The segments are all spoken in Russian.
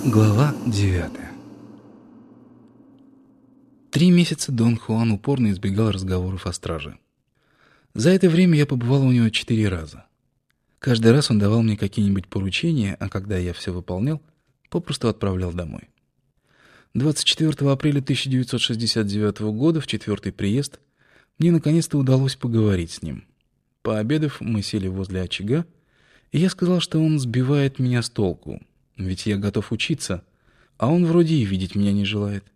Глава 9. 3 месяца Дон Хуан упорно избегал разговоров о страже. За это время я побывал у него 4 раза. Каждый раз он давал мне какие-нибудь поручения, а когда я все выполнял, попросту отправлял домой. 24 апреля 1969 года, в 4-й приезд, мне наконец-то удалось поговорить с ним. Пообедав, мы сели возле очага, и я сказал, что он сбивает меня с толку, ведь я готов учиться, а он вроде и видеть меня не желает.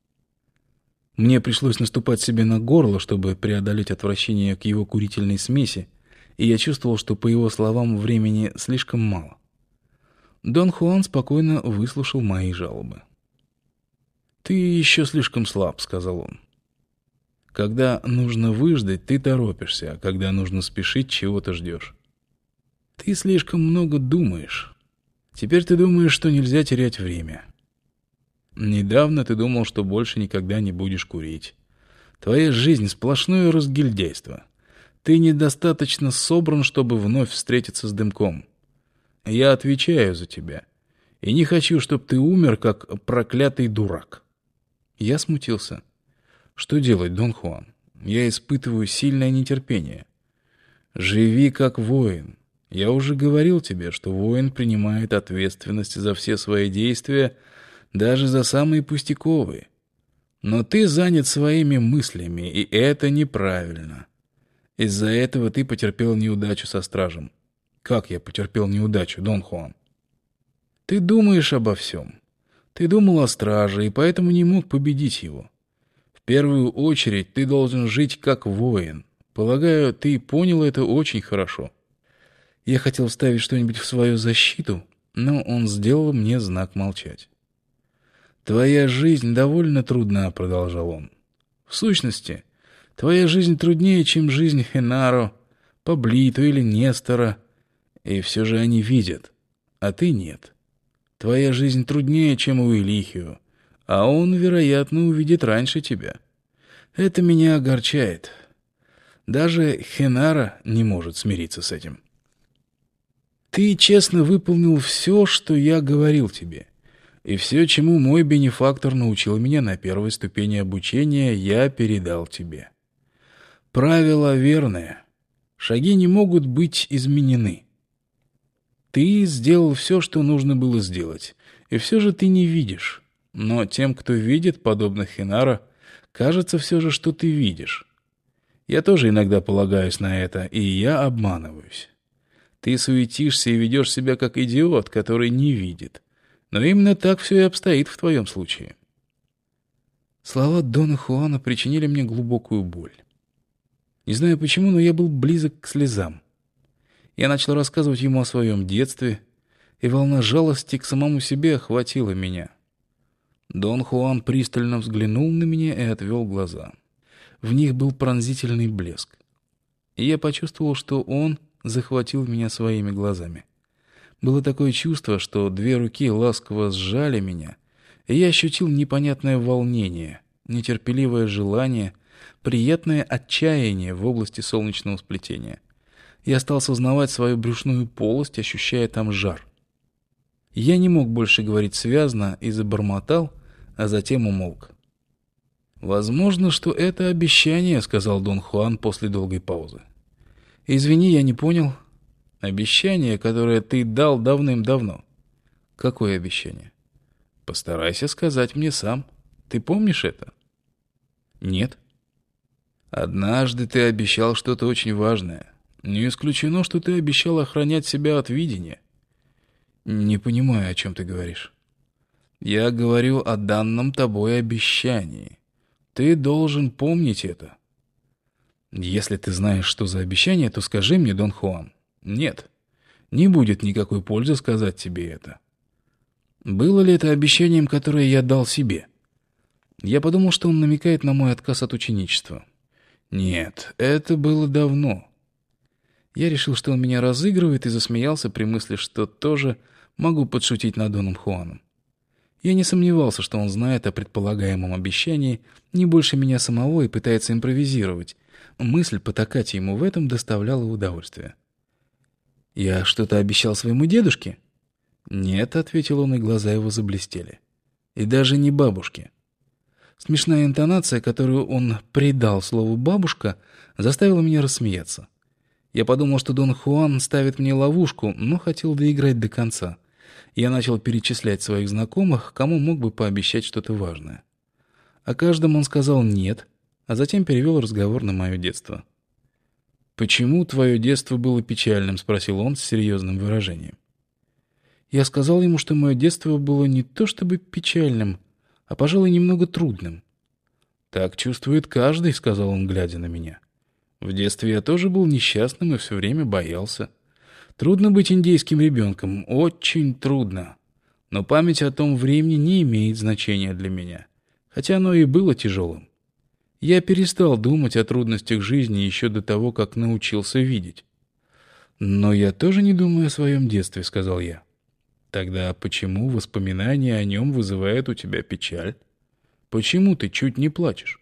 Мне пришлось наступать себе на горло, чтобы преодолеть отвращение к его курительной смеси, и я чувствовал, что, по его словам, времени слишком мало. Дон Хуан спокойно выслушал мои жалобы. «Ты еще слишком слаб», — сказал он. «Когда нужно выждать, ты торопишься, а когда нужно спешить, чего-то ждешь. Ты слишком много думаешь. Теперь ты думаешь, что нельзя терять время. Недавно ты думал, что больше никогда не будешь курить. Твоя жизнь — сплошное разгильдяйство. Ты недостаточно собран, чтобы вновь встретиться с дымком. Я отвечаю за тебя. И не хочу, чтобы ты умер, как проклятый дурак». Я смутился. «Что делать, Дон Хуан? Я испытываю сильное нетерпение. Живи как воин. Я уже говорил тебе, что воин принимает ответственность за все свои действия, даже за самые пустяковые. Но ты занят своими мыслями, и это неправильно. Из-за этого ты потерпел неудачу со стражем». «Как я потерпел неудачу, Дон Хуан?» «Ты думаешь обо всем. Ты думал о страже, и поэтому не мог победить его. В первую очередь ты должен жить как воин. Полагаю, ты понял это очень хорошо». Я хотел вставить что-нибудь в свою защиту, но он сделал мне знак молчать. «Твоя жизнь довольно трудна», — продолжал он. «В сущности, твоя жизнь труднее, чем жизнь Хенаро, Паблито или Нестора, и все же они видят, а ты нет. Твоя жизнь труднее, чем у Элихио, а он, вероятно, увидит раньше тебя. Это меня огорчает. Даже Хенаро не может смириться с этим. Ты честно выполнил все, что я говорил тебе. И все, чему мой бенефактор научил меня на первой ступени обучения, я передал тебе. Правило верное. Шаги не могут быть изменены. Ты сделал все, что нужно было сделать, и все же ты не видишь. Но тем, кто видит, подобно Хенаро, кажется все же, что ты видишь. Я тоже иногда полагаюсь на это, и я обманываюсь. Ты суетишься и ведешь себя как идиот, который не видит. Но именно так все и обстоит в твоем случае». Слова Дона Хуана причинили мне глубокую боль. Не знаю почему, но я был близок к слезам. Я начал рассказывать ему о своем детстве, и волна жалости к самому себе охватила меня. Дон Хуан пристально взглянул на меня и отвел глаза. В них был пронзительный блеск. И я почувствовал, что он захватил меня своими глазами. Было такое чувство, что 2 руки ласково сжали меня, и я ощутил непонятное волнение, нетерпеливое желание, приятное отчаяние в области солнечного сплетения. Я стал сознавать свою брюшную полость, ощущая там жар. Я не мог больше говорить связно и забормотал, а затем умолк. «Возможно, что это обещание», — сказал Дон Хуан после долгой паузы. «Извини, я не понял. Обещание, которое ты дал давным-давно». «Какое обещание?» «Постарайся сказать мне сам. Ты помнишь это?» «Нет». «Однажды ты обещал что-то очень важное. Не исключено, что ты обещал охранять себя от видения». «Не понимаю, о чем ты говоришь». «Я говорю о данном тобой обещании. Ты должен помнить это». «Если ты знаешь, что за обещание, то скажи мне, Дон Хуан». «Нет, не будет никакой пользы сказать тебе это». «Было ли это обещанием, которое я дал себе?» Я подумал, что он намекает на мой отказ от ученичества. «Нет, это было давно». Я решил, что он меня разыгрывает, и засмеялся при мысли, что тоже могу подшутить над Доном Хуаном. Я не сомневался, что он знает о предполагаемом обещании не больше меня самого и пытается импровизировать. Мысль потакать ему в этом доставляла удовольствие. «Я что-то обещал своему дедушке?» «Нет», — ответил он, и глаза его заблестели. «И даже не бабушки». Смешная интонация, которую он придал слову «бабушка», заставила меня рассмеяться. Я подумал, что Дон Хуан ставит мне ловушку, но хотел доиграть до конца. Я начал перечислять своих знакомых, кому мог бы пообещать что-то важное. О каждом он сказал «нет», а затем перевел разговор на мое детство. «Почему твое детство было печальным?» — спросил он с серьезным выражением. Я сказал ему, что мое детство было не то чтобы печальным, а, пожалуй, немного трудным. «Так чувствует каждый», — сказал он, глядя на меня. «В детстве я тоже был несчастным и все время боялся. Трудно быть индейским ребенком, очень трудно. Но память о том времени не имеет значения для меня, хотя оно и было тяжелым. Я перестал думать о трудностях жизни еще до того, как научился видеть». «Но я тоже не думаю о своем детстве», — сказал я. «Тогда почему воспоминания о нем вызывают у тебя печаль? Почему ты чуть не плачешь?»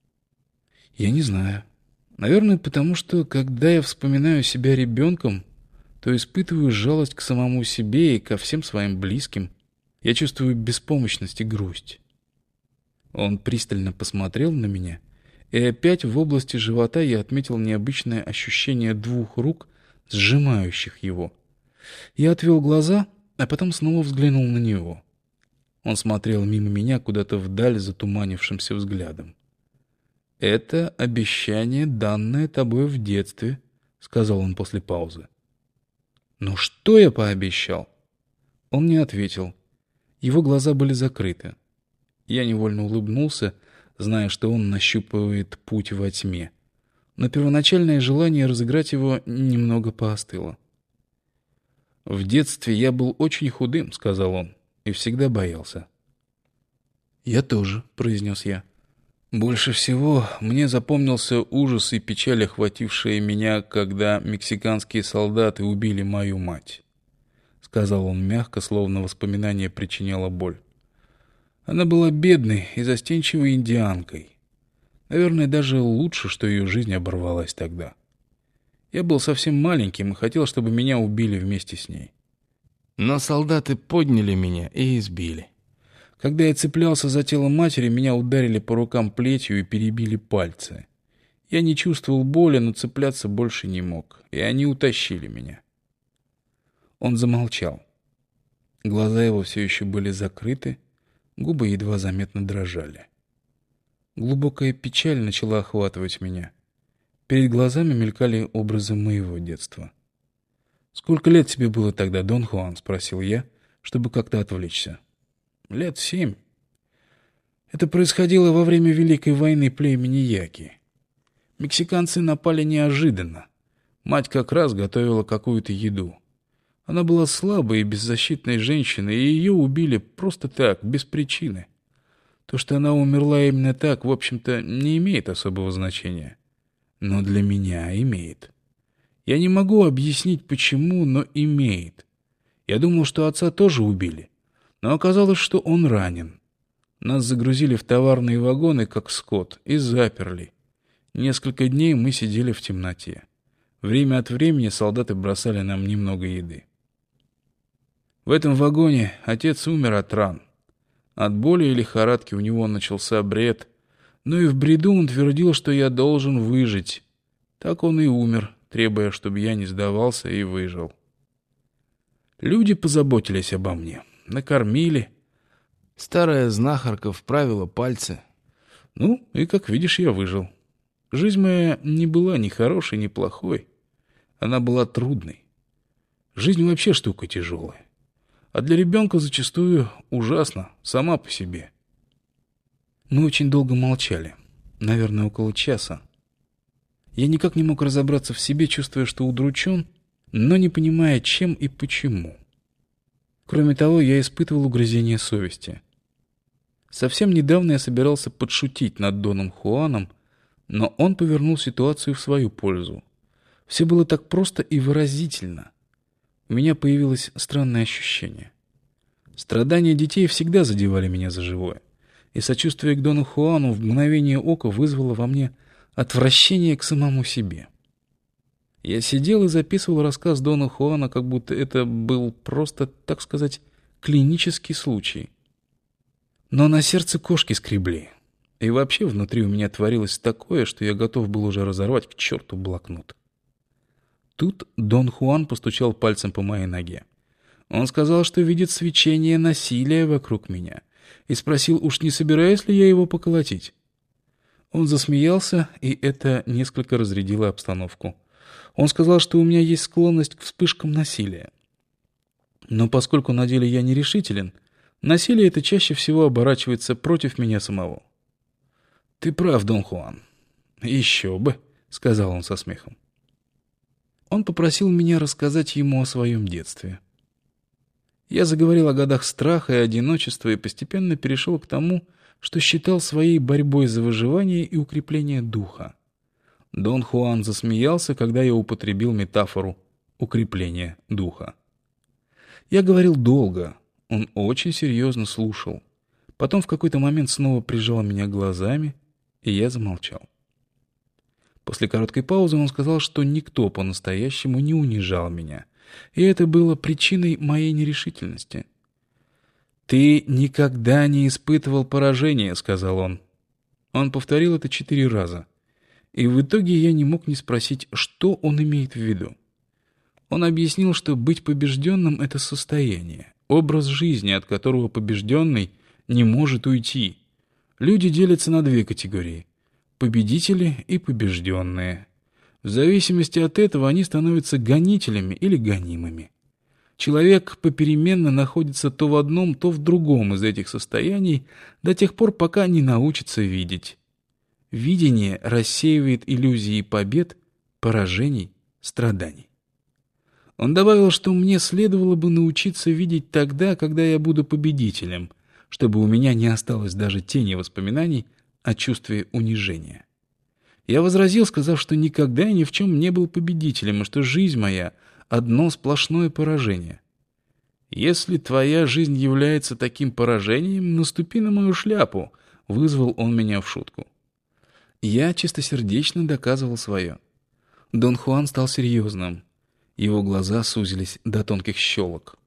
«Я не знаю. Наверное, потому что, когда я вспоминаю себя ребенком, то испытываю жалость к самому себе и ко всем своим близким. Я чувствую беспомощность и грусть». Он пристально посмотрел на меня, и опять в области живота я отметил необычное ощущение двух рук, сжимающих его. Я отвел глаза, а потом снова взглянул на него. Он смотрел мимо меня куда-то вдаль затуманившимся взглядом. «Это обещание, данное тобой в детстве», — сказал он после паузы. «Ну что я пообещал?» Он не ответил. Его глаза были закрыты. Я невольно улыбнулся, зная, что он нащупывает путь во тьме. Но первоначальное желание разыграть его немного поостыло. «В детстве я был очень худым», — сказал он, — «и всегда боялся». «Я тоже», — произнес я. «Больше всего мне запомнился ужас и печаль, охватившие меня, когда мексиканские солдаты убили мою мать», — сказал он мягко, словно воспоминание причиняло боль. «Она была бедной и застенчивой индианкой. Наверное, даже лучше, что ее жизнь оборвалась тогда. Я был совсем маленьким и хотел, чтобы меня убили вместе с ней. Но солдаты подняли меня и избили. Когда я цеплялся за тело матери, меня ударили по рукам плетью и перебили пальцы. Я не чувствовал боли, но цепляться больше не мог, и они утащили меня». Он замолчал. Глаза его все еще были закрыты, губы едва заметно дрожали. Глубокая печаль начала охватывать меня. Перед глазами мелькали образы моего детства. «Сколько лет тебе было тогда, Дон Хуан?» — спросил я, чтобы как-то отвлечься. «Лет 7. Это происходило во время Великой войны племени Яки. Мексиканцы напали неожиданно. Мать как раз готовила какую-то еду. Она была слабой и беззащитной женщиной, и ее убили просто так, без причины. То, что она умерла именно так, в общем-то, не имеет особого значения. Но для меня имеет. Я не могу объяснить, почему, но имеет. Я думал, что отца тоже убили, но оказалось, что он ранен. Нас загрузили в товарные вагоны, как скот, и заперли. Несколько дней мы сидели в темноте. Время от времени солдаты бросали нам немного еды. В этом вагоне отец умер от ран. От боли и лихорадки у него начался бред, но и в бреду он твердил, что я должен выжить. Так он и умер, требуя, чтобы я не сдавался и выжил. Люди позаботились обо мне, накормили. Старая знахарка вправила пальцы. Ну, и, как видишь, я выжил. Жизнь моя не была ни хорошей, ни плохой. Она была трудной. Жизнь вообще штука тяжелая. А для ребенка зачастую ужасно, сама по себе. Мы очень долго молчали. Наверное, около часа. Я никак не мог разобраться в себе, чувствуя, что удручен, но не понимая, чем и почему. Кроме того, я испытывал угрызение совести. Совсем недавно я собирался подшутить над Доном Хуаном, но он повернул ситуацию в свою пользу. Все было так просто и выразительно. У меня появилось странное ощущение. Страдания детей всегда задевали меня за живое, и сочувствие к Дону Хуану в мгновение ока вызвало во мне отвращение к самому себе. Я сидел и записывал рассказ Дона Хуана, как будто это был просто, так сказать, клинический случай. Но на сердце кошки скребли. И вообще внутри у меня творилось такое, что я готов был уже разорвать к черту блокнот. Тут Дон Хуан постучал пальцем по моей ноге. Он сказал, что видит свечение насилия вокруг меня, и спросил, уж не собираюсь ли я его поколотить. Он засмеялся, и это несколько разрядило обстановку. Он сказал, что у меня есть склонность к вспышкам насилия. Но поскольку на деле я нерешителен, насилие это чаще всего оборачивается против меня самого. «Ты прав, Дон Хуан». «Еще бы», — сказал он со смехом. Он попросил меня рассказать ему о своем детстве. Я заговорил о годах страха и одиночества и постепенно перешел к тому, что считал своей борьбой за выживание и укрепление духа. Дон Хуан засмеялся, когда я употребил метафору укрепления духа. Я говорил долго, он очень серьезно слушал. Потом в какой-то момент снова прижал меня глазами, и я замолчал. После короткой паузы он сказал, что никто по-настоящему не унижал меня, и это было причиной моей нерешительности. «Ты никогда не испытывал поражения», — сказал он. Он повторил это 4 раза. И в итоге я не мог не спросить, что он имеет в виду. Он объяснил, что быть побежденным — это состояние, образ жизни, от которого побежденный не может уйти. Люди делятся на 2 категории — победители и побежденные. В зависимости от этого они становятся гонителями или гонимыми. Человек попеременно находится то в одном, то в другом из этих состояний до тех пор, пока не научится видеть. Видение рассеивает иллюзии побед, поражений, страданий. Он добавил, что мне следовало бы научиться видеть тогда, когда я буду победителем, чтобы у меня не осталось даже тени воспоминаний о чувстве унижения. Я возразил, сказав, что никогда и ни в чем не был победителем, и что жизнь моя — одно сплошное поражение. «Если твоя жизнь является таким поражением, наступи на мою шляпу», — вызвал он меня в шутку. Я чистосердечно доказывал свое. Дон Хуан стал серьезным. Его глаза сузились до тонких щелок.